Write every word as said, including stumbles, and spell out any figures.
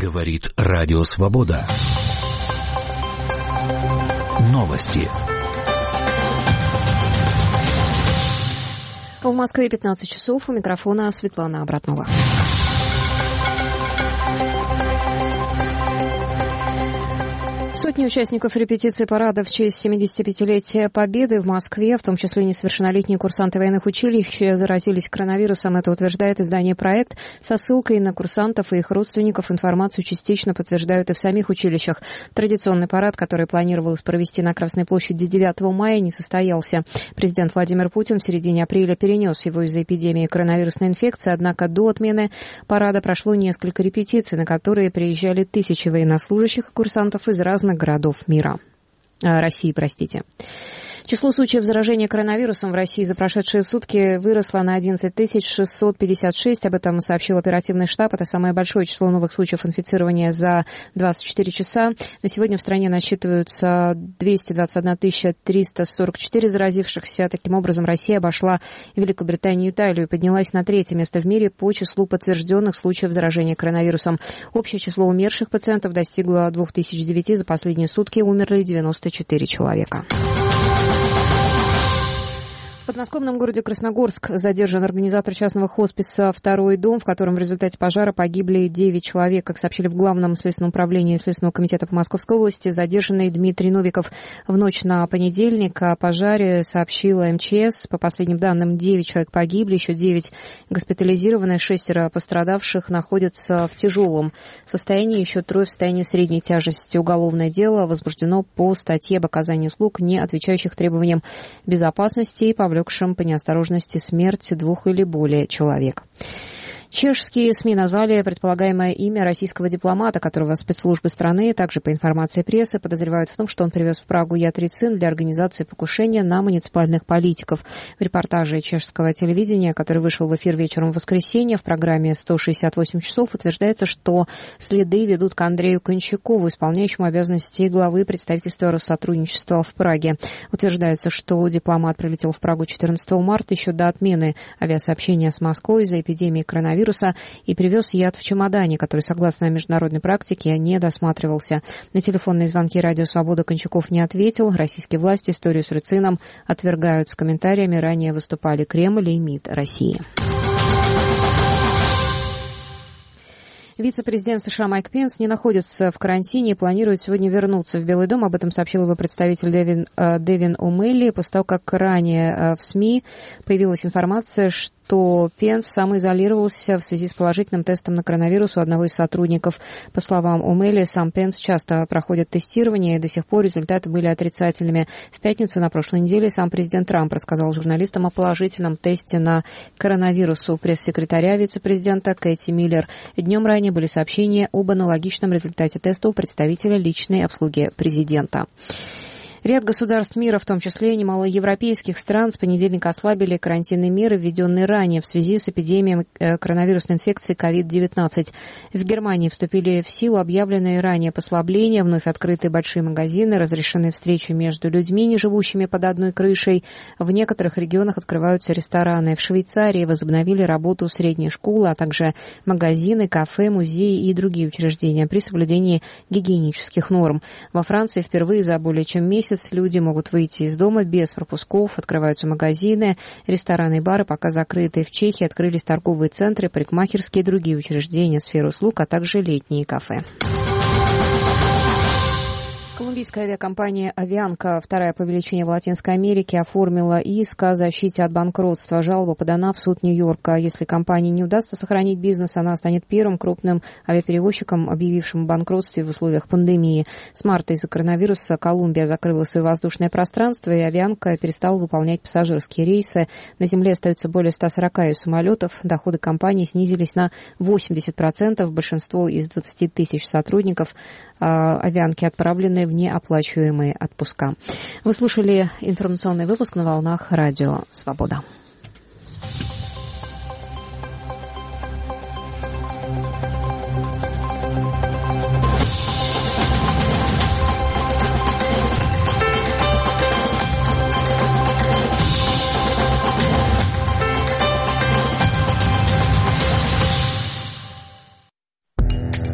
Говорит Радио Свобода. Новости. В Москве пятнадцать часов. У микрофона Светлана Обратнова. Сотни участников репетиции парада в честь семидесятипятилетия Победы в Москве, в том числе несовершеннолетние курсанты военных училищ, заразились коронавирусом. Это утверждает издание «Проект» со ссылкой на курсантов и их родственников. Информацию частично подтверждают и в самих училищах. Традиционный парад, который планировалось провести на Красной площади девятого мая, не состоялся. Президент Владимир Путин в середине апреля перенес его из-за эпидемии коронавирусной инфекции. Однако до отмены парада прошло несколько репетиций, на которые приезжали тысячи военнослужащих и курсантов из разных городов мира. России, простите. Число случаев заражения коронавирусом в России за прошедшие сутки выросло на одиннадцать тысяч шестьсот пятьдесят шесть. Об этом сообщил оперативный штаб. Это самое большое число новых случаев инфицирования за двадцать четыре часа. На сегодня в стране насчитываются двести двадцать одна тысяча триста сорок четыре заразившихся. Таким образом, Россия обошла Великобританию и Италию и поднялась на третье место в мире по числу подтвержденных случаев заражения коронавирусом. Общее число умерших пациентов достигло две тысячи девять. За последние сутки умерли девяносто четыре человека. В подмосковном городе Красногорск задержан организатор частного хосписа «Второй дом», в котором в результате пожара погибли девять человек. Как сообщили в Главном следственном управлении Следственного комитета по Московской области, задержанный Дмитрий Новиков в ночь на понедельник о пожаре сообщила эм че эс. По последним данным, девять человек погибли, еще девять госпитализированы, шестеро пострадавших находятся в тяжелом состоянии, еще трое в состоянии средней тяжести. Уголовное дело возбуждено по статье об оказании услуг, не отвечающих требованиям безопасности и повлекшим по неосторожности смерть двух или более человек. Чешские СМИ назвали предполагаемое имя российского дипломата, которого спецслужбы страны, также по информации прессы, подозревают в том, что он привез в Прагу ятрицин для организации покушения на муниципальных политиков. В репортаже чешского телевидения, который вышел в эфир вечером в воскресенье в программе сто шестьдесят восемь часов, утверждается, что следы ведут к Андрею Кончакову, исполняющему обязанности главы представительства Россотрудничества в Праге. Утверждается, что дипломат прилетел в Прагу четырнадцатого марта, еще до отмены авиасообщения с Москвой из-за эпидемии коронавируса, и привез яд в чемодане, который, согласно международной практике, не досматривался. На телефонные звонки «Радио Свобода» Кончаков не ответил. Российские власти историю с рицином отвергают. С комментариями ранее выступали Кремль и МИД России. Вице-президент США Майк Пенс не находится в карантине и планирует сегодня вернуться в Белый дом. Об этом сообщил его представитель Дэвин, э, Дэвин О'Мелли после того, как ранее э, в СМИ появилась информация, что что Пенс самоизолировался в связи с положительным тестом на коронавирус у одного из сотрудников. По словам О'Мелли, сам Пенс часто проходит тестирование, и до сих пор результаты были отрицательными. В пятницу на прошлой неделе сам президент Трамп рассказал журналистам о положительном тесте на коронавирус. У пресс-секретаря вице-президента Кэти Миллер днем ранее были сообщения об аналогичном результате теста у представителя личной обслуги президента. Ряд государств мира, в том числе немало европейских стран, с понедельника ослабили карантинные меры, введенные ранее в связи с эпидемией коронавирусной инфекции ковид девятнадцать. В Германии вступили в силу объявленные ранее послабления, вновь открыты большие магазины, разрешены встречи между людьми, не живущими под одной крышей. В некоторых регионах открываются рестораны. В Швейцарии возобновили работу средней школы, а также магазины, кафе, музеи и другие учреждения при соблюдении гигиенических норм. Во Франции впервые за более чем месяц люди могут выйти из дома без пропусков, открываются магазины, рестораны и бары пока закрыты. В Чехии открылись торговые центры, парикмахерские и другие учреждения сферы услуг, а также летние кафе. Колумбийская авиакомпания «Авианка», вторая по величине в Латинской Америке, оформила иск о защите от банкротства. Жалоба подана в суд Нью-Йорка. Если компании не удастся сохранить бизнес, она станет первым крупным авиаперевозчиком, объявившим о банкротстве в условиях пандемии. С марта из-за коронавируса Колумбия закрыла свое воздушное пространство, и «Авианка» перестала выполнять пассажирские рейсы. На земле остается более ста сорока ее самолетов. Доходы компании снизились на восемьдесят процентов. Большинство из двадцати тысяч сотрудников «Авианки» отправлены в неоплачиваемые отпуска. Вы слушали информационный выпуск на волнах Радио Свобода.